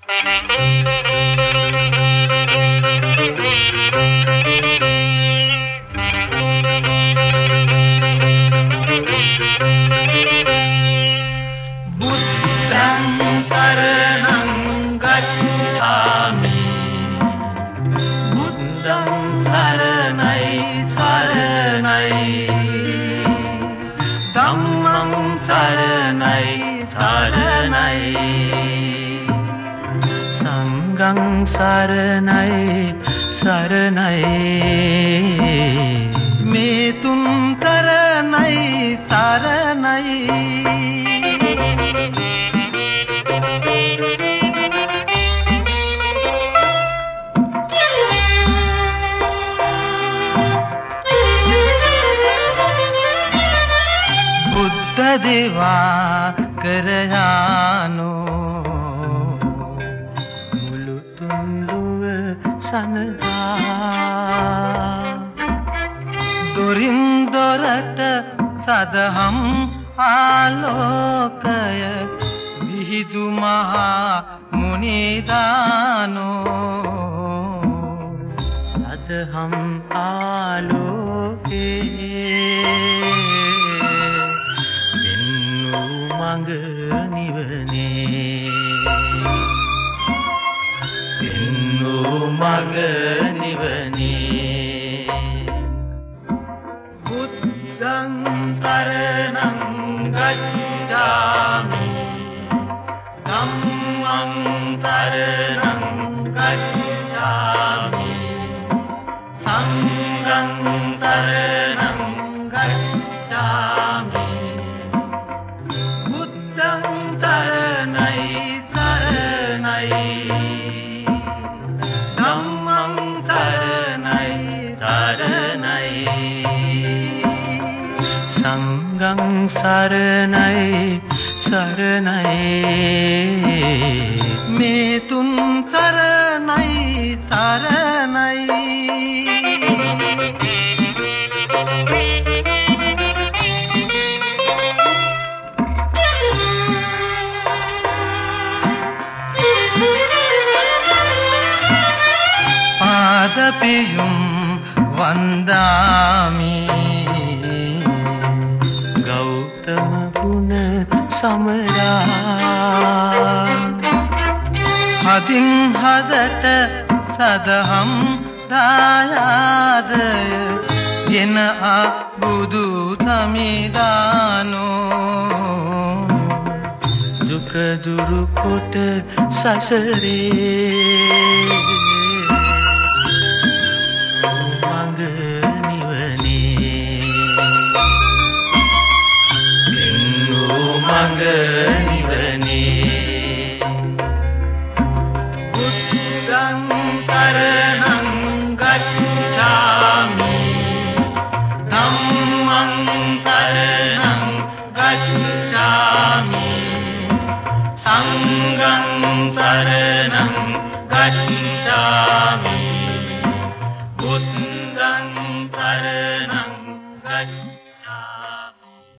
සරණයි සරණයි මේ තුන් සරණයි සරණයි බුද්ධ දේවා කරයානෝ දොරින් දොරට සදහම් ආලෝකය විහිදු මහා මුනිදානෝ සදහම් ආලෝකේ දෙන්නු මඟ නිවනේ මග නිවනේ බුද්ධං සරණං ගච්ඡාමි ධම්මං සරණං ගච්ඡාමි සංඝං සරණං ගච්ඡාමි බුද්ධං සරණයි සරණයි සංඝං සරණයි සරණයි මේ තුන් සරණයි සරණයි පාදපියුම් වන්දාමි ගෞතම ගුණ සමරා හදින් හදට සදහම් දායාදය ගෙන බුදු සමිදානෝ දුක දුරු කොට සසරේ මඟ නිවනේ බුද්ධං සරණං ගච්ඡාමි ධම්මං සරණං ගච්ඡාමි සංඝං සරණං